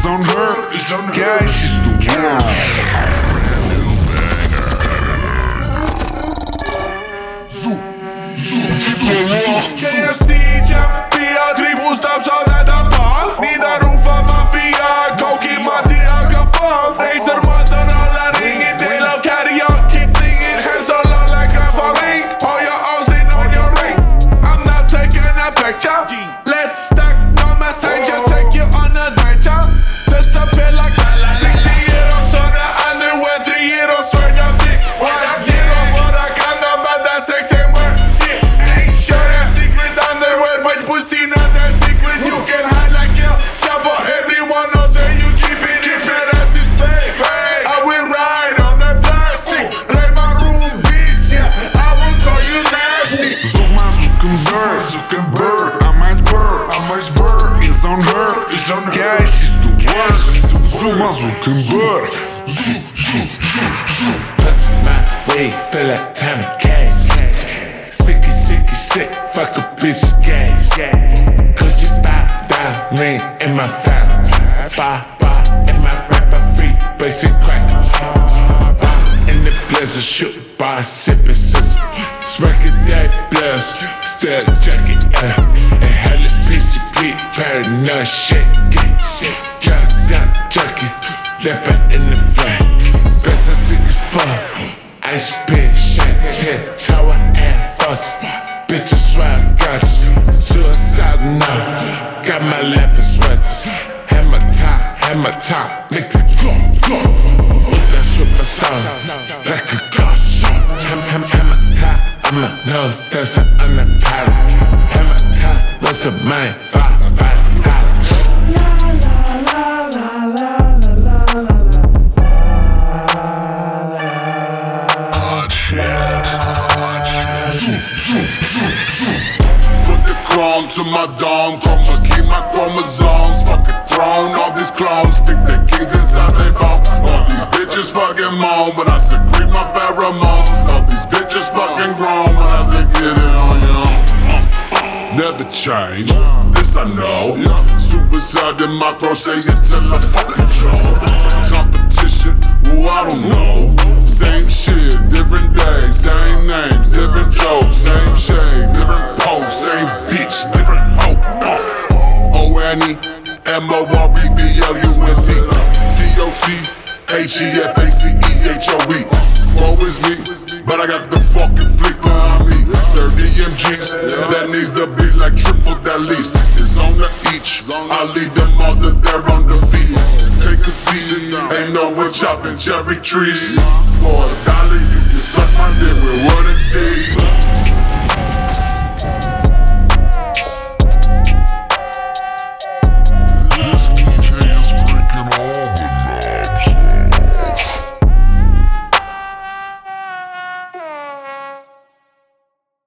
is on her. Yeah, she's the world. KFC, Champion, tribus tam żaden bal. Nida Rufa, Mafia, Koki, Mati, Al Capone. Razer, Motorola, ringing, they love karaoke, singing. Hands all on like a ring. All your O's in on your ring. I'm not taking a picture. Let's stack no messenger, take you on a adventure. Disappear like 60 euros on the underwear, 3 euros for the dick. What a hero for a condom, but that's sexy word. Shit, ain't sure that secret underwear, but pussy not that secret. You can hide like your shop, everyone knows that you keep it. Keep it as is fake. I will ride on the plastic, like my room, bitch. Yeah, I will call you nasty. Zuma Zuckerberg, I'm iceberg, it's on her. Yeah, she's the worst. Zuma Zuckerberg. Bust my way, feel like Tommy Cash. Sick, fuck a bitch, gay. Could you buy down ring in my family? Buy in my rapper free, basic cracker. In the blizzard, shoot by sipping scissors. Smack it that blast, still jacket, and hell it PCP, paranoid shit. Jacket, leopard in the flat. Best I see the fuck. Ice pick, shit, tower and fuss. Bitches swear I got you. Suicide now. Got my laughing sweaters. Hammer top, make the go. That's what my sound like a ghost show. Hammer top, I'm a nose dancer on the pilot. Hammer top, with the mind, Put the chrome to my dome, chroma key my chromosomes. Fuck a throne, all these clones stick their kings inside their phone. All these bitches fucking moan, but I secrete my pheromones. All these bitches fucking grown, but I say get it on your own. Never change, this I know. Suicide in my throat, say it till I fucking choke. Competition, well I don't know. Same shit, different days, same names, different jokes, same shade, different posts, same bitch, different hoe. O-N-E, M-O-R-E-B-L-U-N-T, T-O-T-H-E-F-A-C-E-H-O-E. Woe is me, but I got the fucking fleet behind me. 30 MGs, that needs to be like triple that least. It's on the each, I lead them all to their on the feet. Take a seat, ain't no one chopping cherry trees. For $1, you can suck my dick with wooden teeth.